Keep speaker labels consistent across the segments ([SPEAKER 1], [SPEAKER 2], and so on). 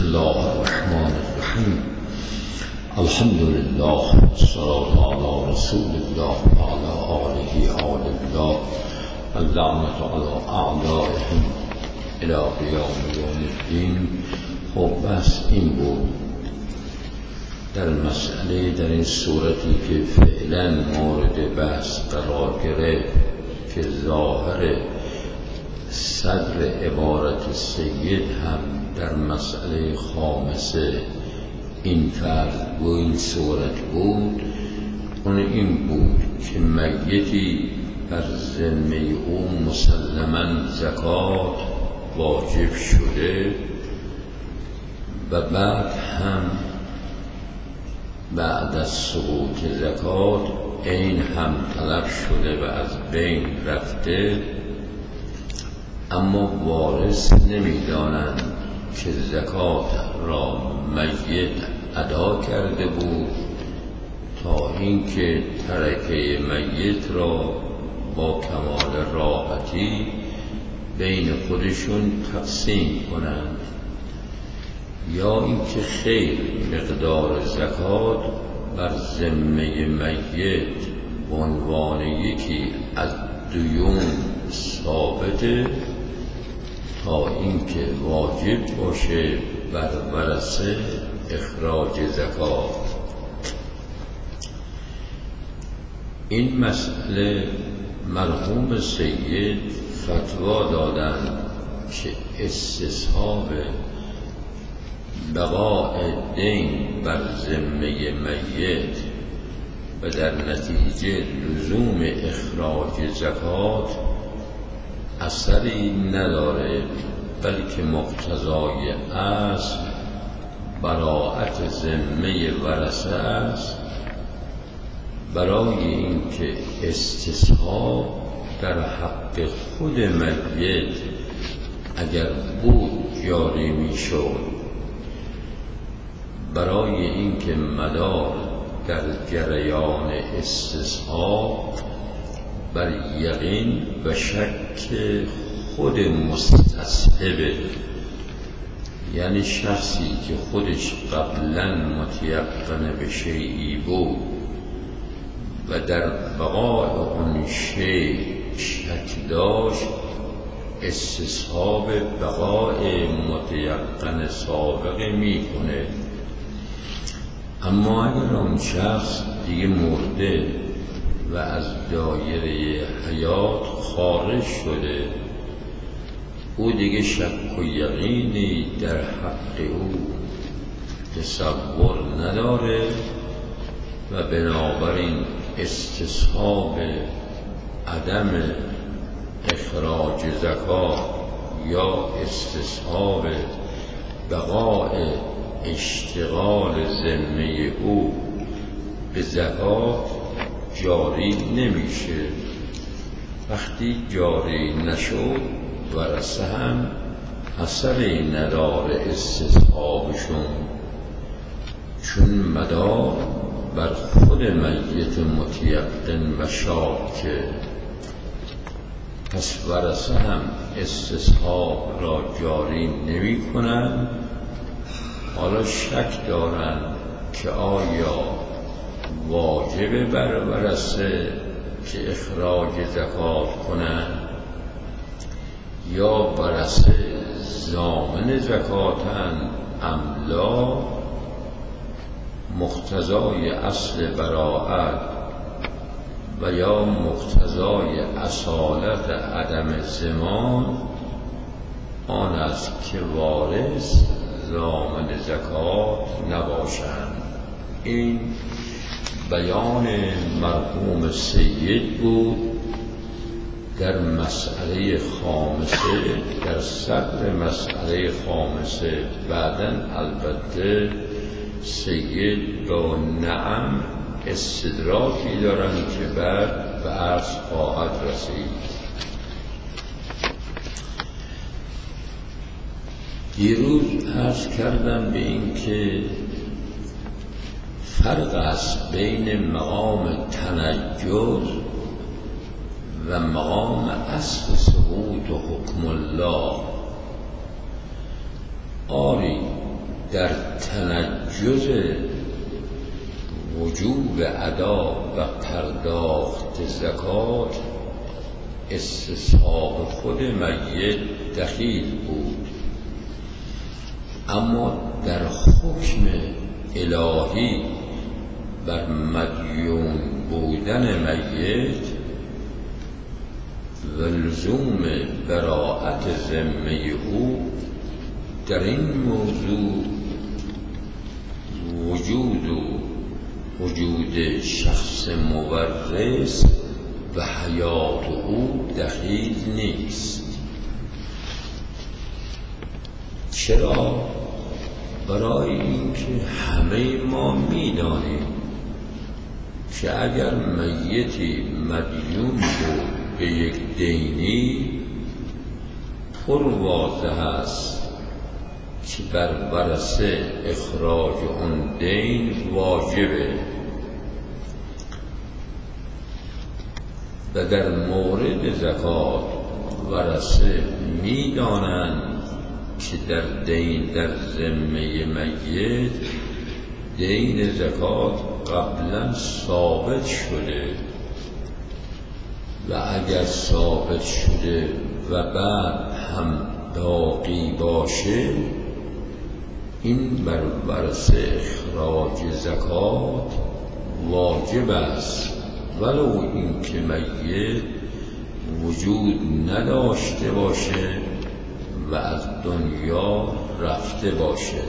[SPEAKER 1] الله الرحمن الرحیم. الحمد لله والصلاة على رسول الله وعلى آله آل الله اللعنة على أعدائهم إلى قیام یوم الدین. خب بس این بود در مسئله، در این صورتی که فعلا مورد بحث قرار گرفت که ظاهر صدر عبارت سید هم در مسئله خامسه این فرض و این صورت بود. اون این بود که میتی بر ذمه او مسلماً زکات واجب شده و بعد هم بعد از سقوط زکات این هم طلب شده و از بین رفته، اما وارث نمی‌دانند که زکات را میت ادا کرده بود تا اینکه ترکه میت را با کمال راحتی بین خودشون تقسیم کنند، یا اینکه خیر مقدار زکات بر ذمه میت به عنوان یکی از دیون ثابته تا اینکه واجب باشه بر ورثه اخراج زکات. این مسئله مرحوم سید فتوا دادند که استصحاب بقاء دین بر ذمه میت و در نتیجه لزوم اخراج زکات اثری نداره، بلکه مقتضای اصل براءت ذمه ورثه است. برای اینکه استصحاب در حق خود میت اگر بود جاری میشد، برای اینکه مدار در جریان استصحاب بر یقین و شک خود مستصحبه، یعنی شخصی که خودش قبلا متیقن به شیئی بود و در بقای اون شیء شک داشت، استصحاب بقای متیقن سابقه میکنه. اما اگر اون شخص دیگه مرده و از دایره حیات خارج شده، او دیگه شک و یقینی در حق او تصور نداره و بنابراین استصحاب عدم اخراج زکات یا استصحاب بقاء اشتغال ذمه او به زکات جاری نمیشه. وقتی جاری نشد ورثه هم اثری نداره استصحابشون، چون مدار بر خود میت متیقن و شاکه. پس ورثه هم استصحاب را جاری نمی کنند. حالا شک دارند که آیا واجب بر ورثه که اخراج زکات کنند یا ورثه ضامن زکاتند ام لا. مقتضای اصل براءت و یا مقتضای اصالت عدم ضمان آن است که وارث ضامن زکات نباشند. این بیان مرحوم سید بود در مسئله خامسه، در صدر مسئله خامسه. بعداً البته سید با نعم استدراکی دارن که بعد به عرض خواهد رسید. دیروز عرض کردم به این که فرق است بین مقام تنجز و مقام اصل ثبوت و حکم الله. آری در تنجز وجوب ادا و پرداخت زکات استصحاب خود میت دخیل بود، اما در حکم الهی بر مدیون بودن میت و لزوم براءت ذمه او در این موضوع وجود شخص مورث و حیات او دخیل نیست. چرا؟ برای اینکه همه ما می‌دانیم که اگر میتی مدیون بود به یک دینی، پر واضح است که بر ورثه اخراج آن دین واجبه و در مورد زکات ورثه می‌دانند که در ذمه میت دین زکات قبلا ثابت شده و اگر ثابت شده و بعد هم باقی باشه، این بر ورثه اخراج زکات واجب است، ولو اینکه میت وجود نداشته باشه و از دنیا رفته باشه.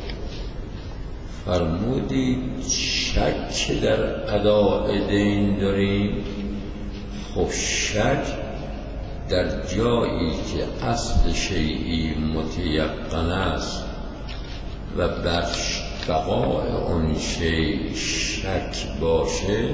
[SPEAKER 1] فرمودید شک در اداء دین داریم. خب شک در جایی که اصل شیئی متیقن است و بر بقای آن شیء شک باشه،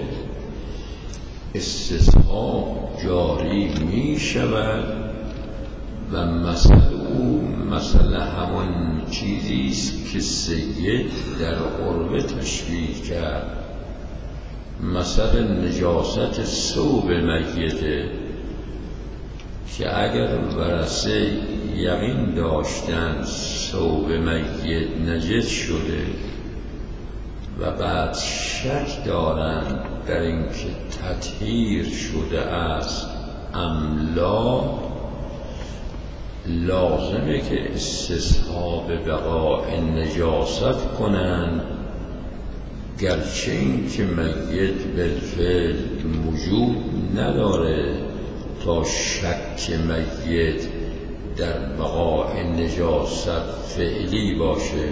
[SPEAKER 1] استصحاب جاری می شود و مثل همان چیزی است که سید در عربه تشبیه کرد. مثل نجاست ثوب میته که اگر ورثه یقین داشتن ثوب میت نجس شده و بعد شک دارند در اینکه تطهیر شده است ام لا، لازمه که استصحاب بقاء نجاست کنند، گرچه این که میت بالفعل وجود نداره تا شک میت در بقاء نجاست فعلی باشه،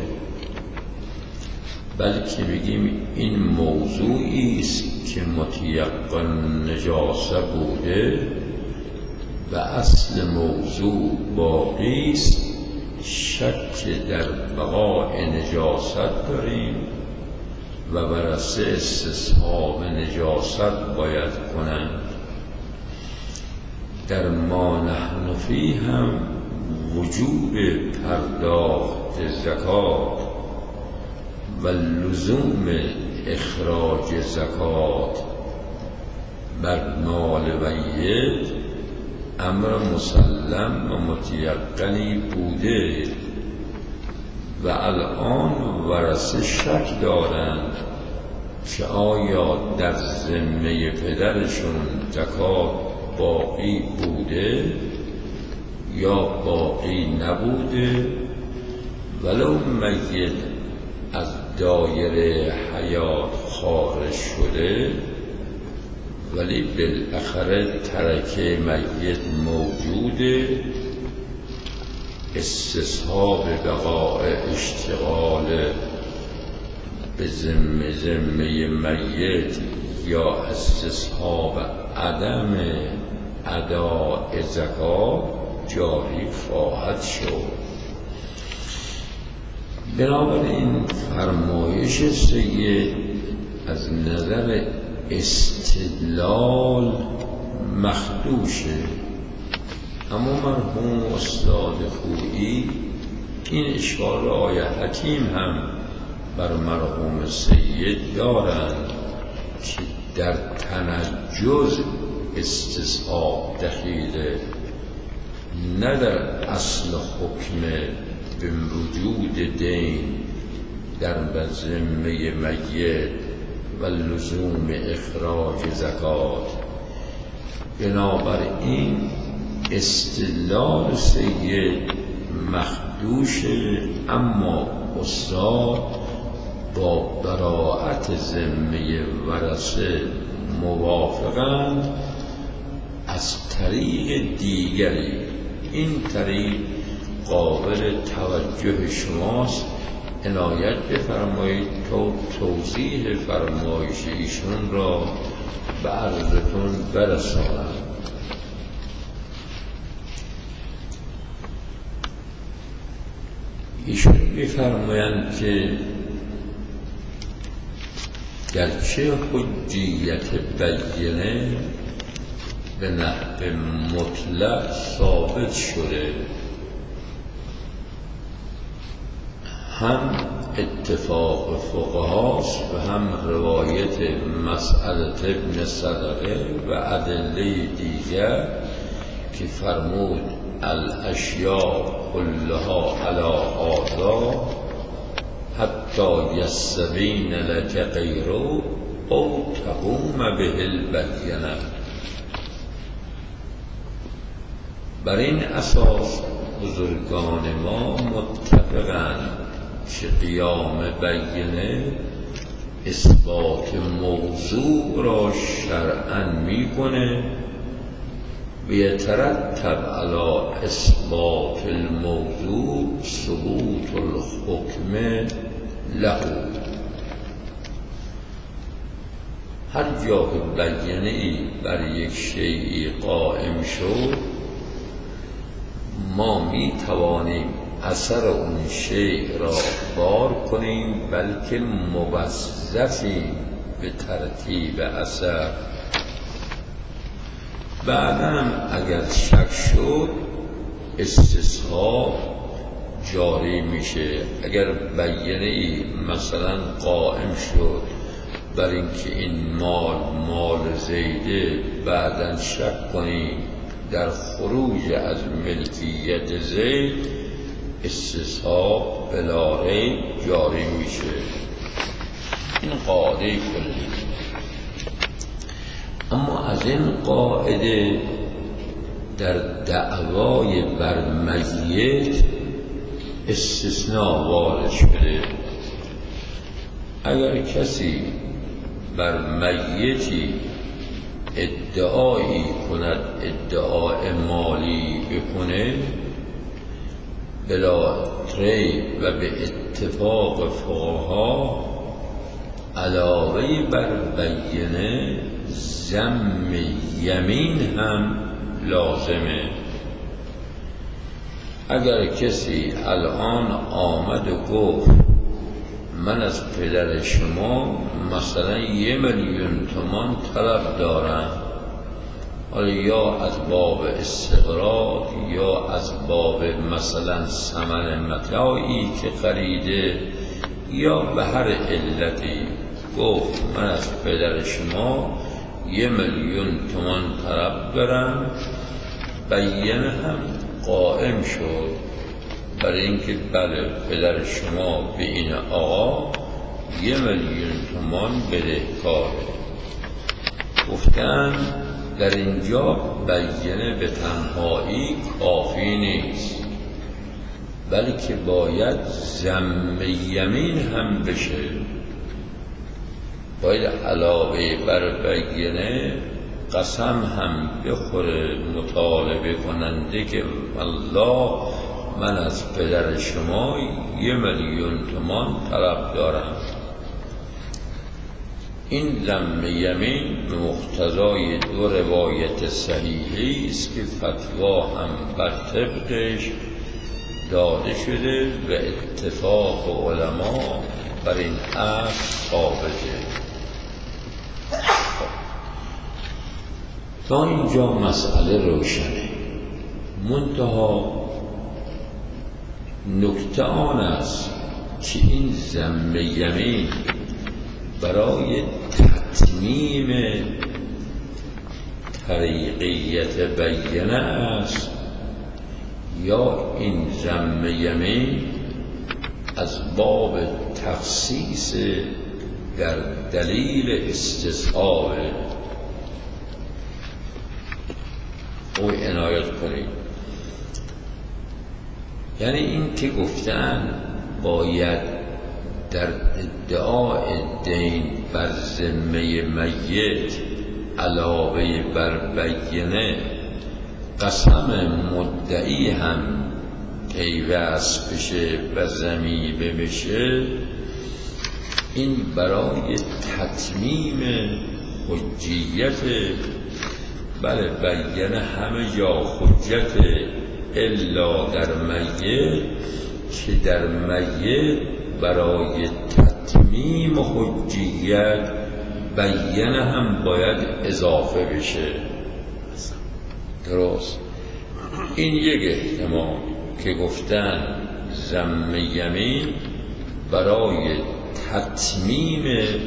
[SPEAKER 1] بلکه بگیم این موضوعی است که متیقن نجاست بوده و اصل موضوع باقی است، شک در بقاء نجاست داریم و ورثه استصحاب نجاست باید کنند. در ما نحن فیه هم وجوب پرداخت زکات و لزوم اخراج زکات بر مال میت امر مسلم و متیقنی بوده و الان ورثه شک دارند که آیا در ذمه پدرشون زکات باقی بوده یا باقی نبوده، ولو میت از دایره حیات خارج شده ولی بالاخره ترکه میت موجوده. استصحاب بقاء اشتغال به ذمه میت یا استصحاب عدم اداء زکات جاری خواهد شد. بنابراین فرمایش سید از نظر استدلال مخدوشه، اما مرحوم استاد خویی این اشکال آیه حکیم هم بر مرحوم سید دارند که در تنجز استصحاب دخیله، نه در اصل حکم به وجود دین در ذمه میت و لزوم اخراج زکات. بنابراین استدلال سید مخدوشه، اما استاد با براءت ذمه ورثه موافقند از طریق دیگری. این طریق قابل توجه شماست، عنایت بفرمایید تا توضیح فرمایش ایشون را به عرضتون برسانم. ایشون می‌فرمایند که گرچه حجیت بینه به نحو مطلق ثابت شده، هم اتفاق فقهاست و هم روایت مسألة ابن صدقه و ادله دیگر که فرمود الاشیاء کلها علی هذا حتی یستبین لک غیره او تقوم به البینه. بر این اساس بزرگان ما متفقند که قیام بینه اثبات موضوع را شرعاً میکنه و یترتب علی اثبات الموضوع ثبوت الحکم له. هر جا که بینه‌ای بر یک شیئی قائم شد، ما می توانیم اثر اون شیء را بار کنیم، بلکه موظفیم به ترتیب اثر. بعدم اگر شک شد استصحاب جاری میشه. اگر بینه‌ای مثلا قائم شد بر اینکه این مال زیده، بعداً شک کنیم در خروج از ملکیت زید، استصحاب بلا ریب جاری میشه. این قاعده کلی. اما از این قاعده در دعوای بر میت استثناء وارد شده. اگر کسی بر میتی ادعایی کند، ادعای مالی بکنه، بلا ریب و به اتفاق فقها علاوه بر بینه ضم یمین هم لازمه. اگر کسی الان آمد و گفت من از پدر شما مثلا 1,000,000 تومان طلب دارم، حالا یا از باب استقراض یا از باب مثلا ثمن متاعی که خریده، یا به هر علتی گفت من از پدر شما 1,000,000 تومان طلب دارم، بینه هم قائم شد برای اینکه بله پدر شما به این آقا 1,000,000 تومان بدهکاره. گفتن در اینجا بینه به تنهایی کافی نیست، بلکه باید ضم یمین هم بشه. باید علاوه بر بینه قسم هم بخوره مطالبه کننده که والله من از پدر شما 1,000,000 تومان طلب دارم. این ضم یمین به مقتضای 2 روایت صحیحی است که فتوا هم بر طبقش داده شده و اتفاق علما بر این اصل ثابته. تا اینجا مسئله روشنه. منتها نکته آن است که این ضم یمین برای تتمیم طریقیت بینه است، یا این ضم یمین از باب تخصیص در دلیل استصحاب او عنایت کنید. یعنی این که گفتن باید در ادعای دین بر ذمه میت علاوه بر بینه قسم مدعی هم پیوست بشه و ضمیمه بشه، این برای تتمیم حجیت، بله بینه همه جا حجت الا در میت، که در میت برای تتمیم حجیت بینه هم باید اضافه بشه. درست؟ این یک احتمال که گفتن ضم یمین برای تتمیم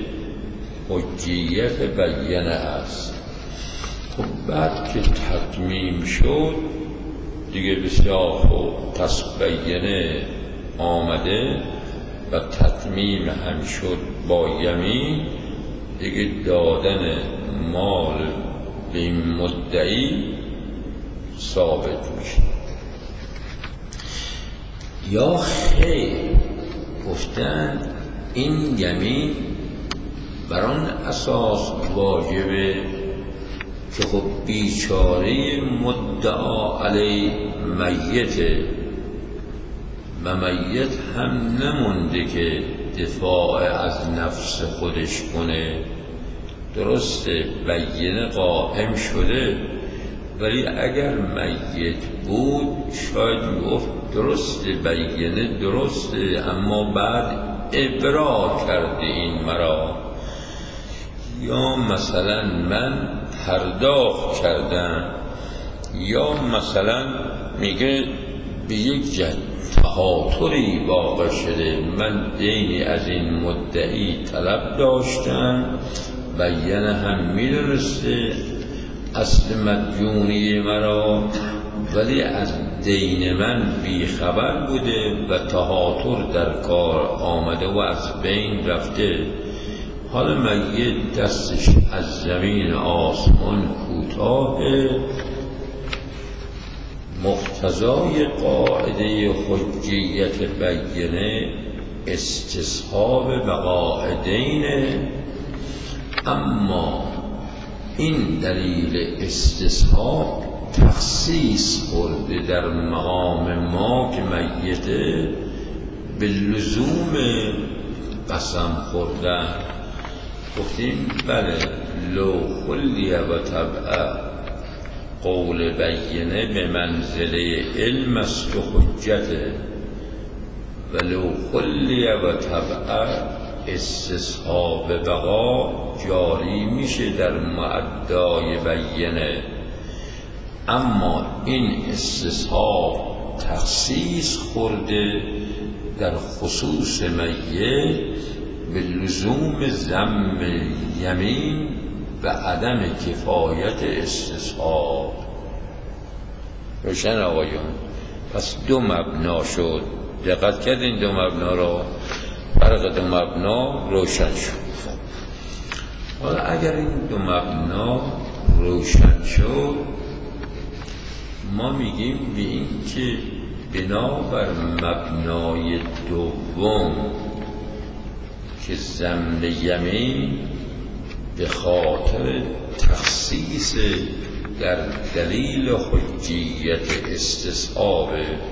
[SPEAKER 1] حجیت بینه است. خب بعد که تتمیم شد دیگه بسیار خوب، پس بینه آمده و تتمیم هم شد با یمین، دیگه دادن مال به این مدعی ثابت میشه. یا خیر گفتن این یمین بر آن اساس واجبه که خب بیچاره مدعا علی میته و میت هم نمونده که دفاع از نفس خودش کنه. درسته بینه قائم شده، ولی اگر میت بود شاید میگفت درسته بینه درسته، اما بعد ابرا کرده این مرا، یا مثلا من پرداخت کردم، یا مثلا میگه به یک جهت تهاتری واقع شده، من دینی از این مدعی طلب داشتم، بینه هم میدونسته اصل مدیونی مرا، ولی از دین من بیخبر بوده و تهاتر در کار آمده و از بین رفته. حالا میت دستش از زمین آسمان کوتاهه، مقتضای قاعده حجیت بینه استصحاب بقاء دینه، اما این دلیل استصحاب تخصیص خورده در مقام ما که میته به لزوم قسم خوردن. گفتیم بله لو خلیه و طبعه قول بینه به منزله علم است و حجته، ولو خلیه و طبعه استصحاب بقا جاری میشه در معدای بینه، اما این استصحاب تخصیص خورده در خصوص میت به لزوم ضم یمین و عدم کفایت استصحاب. روشن آقایون؟ پس دو مبنا شد، دقت کردین دو مبنا را، فرق دو مبنا روشن شد. حالا اگر این دو مبنا روشن شد، ما میگیم به این که بنابر مبنای دوم که ضم یمین به خاطر تخصیص در دلیل حجیت استصحاب،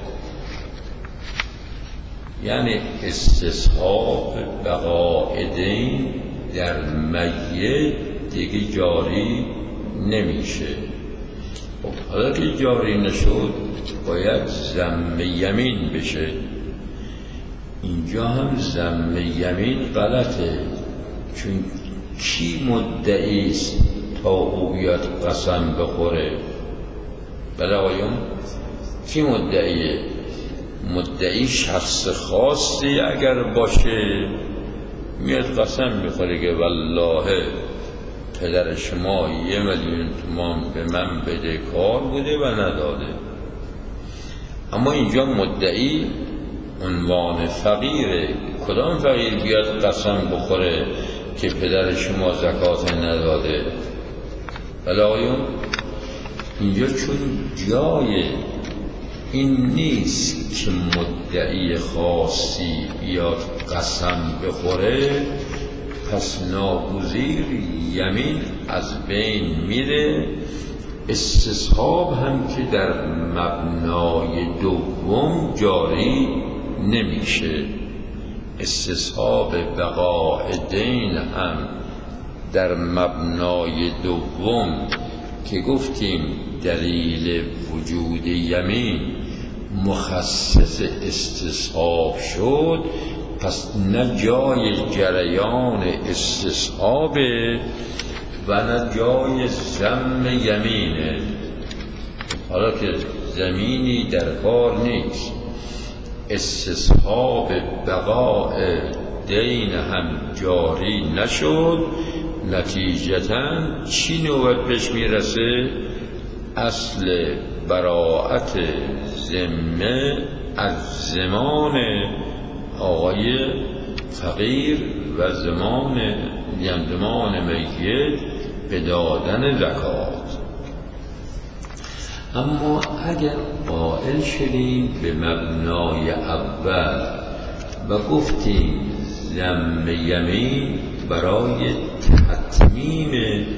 [SPEAKER 1] یعنی استصحاب بقاء دین در میت دیگه جاری نمیشه. خب حالا که جاری نشد باید ضم یمین بشه. اینجا هم ضم یمین غلطه، چون کی مدعی است تا او بیاد قسم بخوره؟ بله آقایون، کی مدعیه؟ مدعی شخص خاصی اگر باشه میاد قسم میخوره که والله پدر شما 1,000,000 تومان به من بدهکار بوده و نداده. اما اینجا مدعی عنوان فقیره. کدام فقیر بیاد قسم بخوره که پدر شما زکات نداده؟ بله آقایون، اینجا چون جای این نیست که مدعی خاصی بیاد قسم بخوره، پس ناگزیر یمین از بین میره. استصحاب هم که در مبنای دوم جاری نمیشه. استصحاب بقاء دین هم در مبنای دوم که گفتیم دلیل وجود یمین مخصص استصحاب شد، پس نه جای جریان استصحابه و نه جای ذم یمینه. حالا که زمینی در کار نیست، استصحاب بقاء دین هم جاری نشد، نتیجتاً چی نوبت پیش میرسه؟ اصل براءت ذمه از زمان آقای فقیر و زمان میت به دادن زکات. اما اگر قائل شدیم به مبنای اول و گفتیم ذم یمین برای تتمیم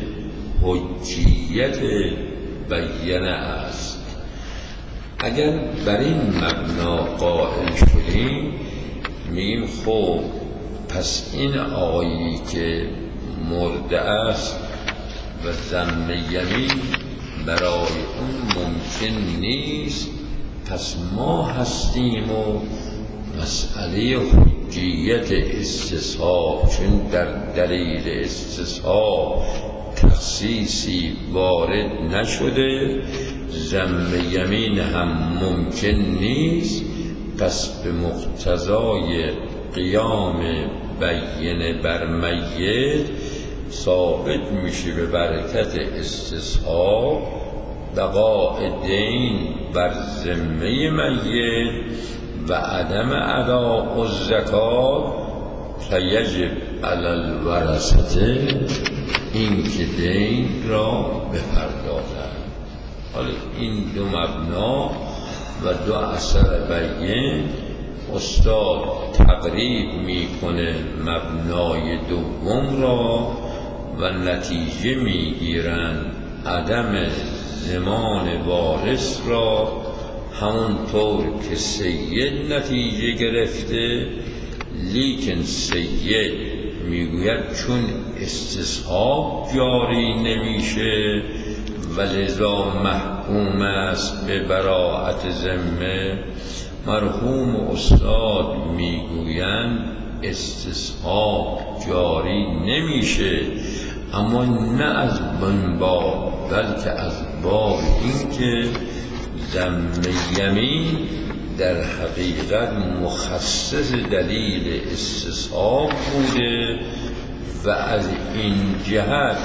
[SPEAKER 1] حجیت بیانه است، اگر بر این مبنا قائل شدیم میگیم خب پس این آقایی که مرده است و ذم یمین برای اون ممکن نیست، پس ما هستیم و مسئله حجیت استصحاب، چون در دلیل استصحاب تخصیصی وارد نشده، ذم یمین هم ممکن نیست، پس به مقتضای قیام بیینه بر میت ثابت میشه به برکت استصحاب بقاء دین بر ذمه میت و عدم اداء الزکات، فیجب علی الورثه این که دین را بپردازند. حالا این دو مبنا و دو اثر بیان استاد تقریب میکنه مبنای دوم را و نتیجه میگیرن عدم زمان وارث را، همونطور که سید نتیجه گرفته. لیکن سید میگوید چون استصحاب جاری نمیشه و لذا محکوم است به براءت ذمه، مرحوم استاد میگویند استصحاب جاری نمیشه، اما نه از من باب بلکه از باب این که ذم یمین در حقیقت مخصص دلیل استصحاب بوده و از این جهت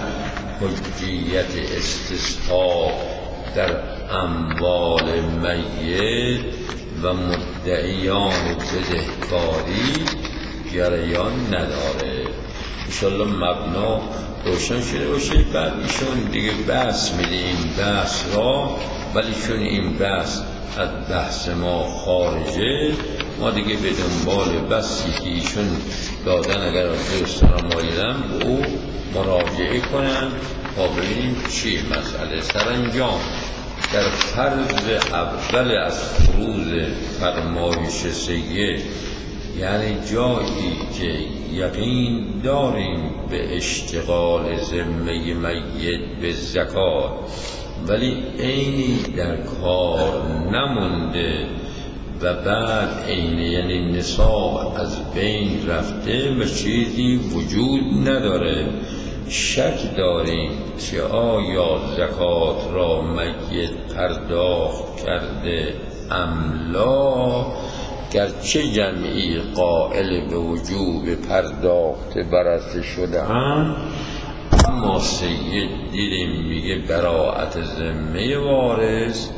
[SPEAKER 1] حجیت استصحاب در اموال میت و مدعیان بدهکاری جریان نداره. انشالله مبنا روشن شده باشه. بعد ایشون دیگه بحث میده این بحث را، ولی چون این بحث از بحث ما خارجه، ما دیگه به دنبال بحثی که ایشون دادن اگر دوستان مایلن به او مراجعه کنن تا ببینیم چی مسئله. سرانجام در فرض اول از فروض فرمایش سید، یعنی جایی که یقین داریم به اشتغال ذمه میت به زکات ولی عینی در کار نمونده و بعد عین یعنی نصاب از بین رفته و چیزی وجود نداره، شک داریم که آیا زکات را میت پرداخت کرده ام لا، گرچه جمعی قائل به وجوب پرداخت برسته شده هم، اما سید دیدیم میگه براءت ذمه وارث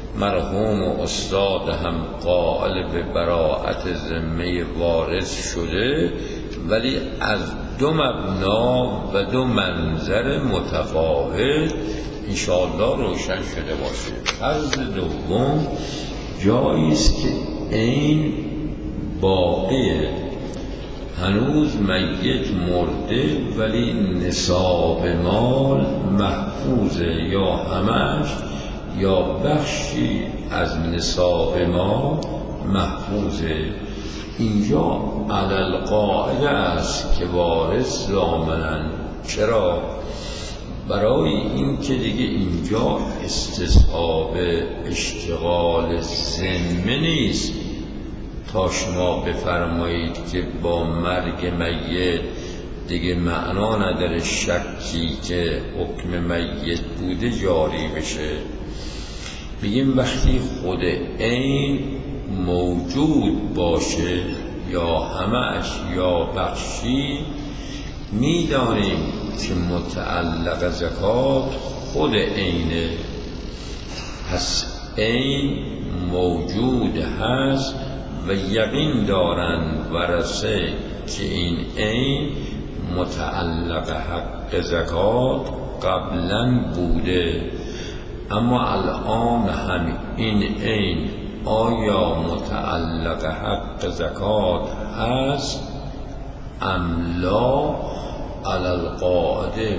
[SPEAKER 1] مرحوم و استاد هم قائل به براءت ذمه وارث شده، ولی از دو مبنا و دو منظر متفاوت انشاءالله روشن شده باشه. فرض دوم جایی است که این باقیه، هنوز میت مرده ولی نصاب مال محفوظه، یا همش یا بخشی از نصاب مال محفوظه. اینجا علی القاعده است که وارث ضامناً. چرا؟ برای این که دیگه اینجا استصحاب اشتغال ذمه نیست تا شما بفرمایید که با مرگ میت دیگه معنا نداره شکی که حکم میت بوده جاری بشه. بگیم وقتی خود عین موجود باشه، یا همش یا بخشی، میدانیم که متعلق زکات خود عینه، پس عین موجود هست و یقین دارند ورثه که این عین متعلق حق زکات قبلا بوده. اما الان هم این عین آیا متعلق حق زکات هست ام لا؟ علی القاعده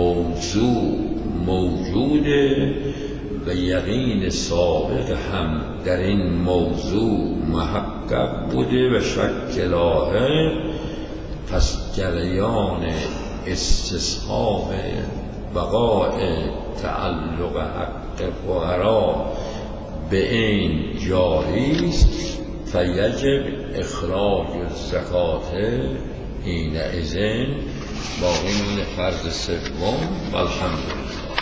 [SPEAKER 1] موجوده و یقین سابق هم در این موضوع محقق بوده و شک لاحق. پس جریان استصحاب بقاء تعلق حق فقرا به این جاری است، فیجب اخراج الزکات حینئذ. باقی من فرض سوم والحمدلله.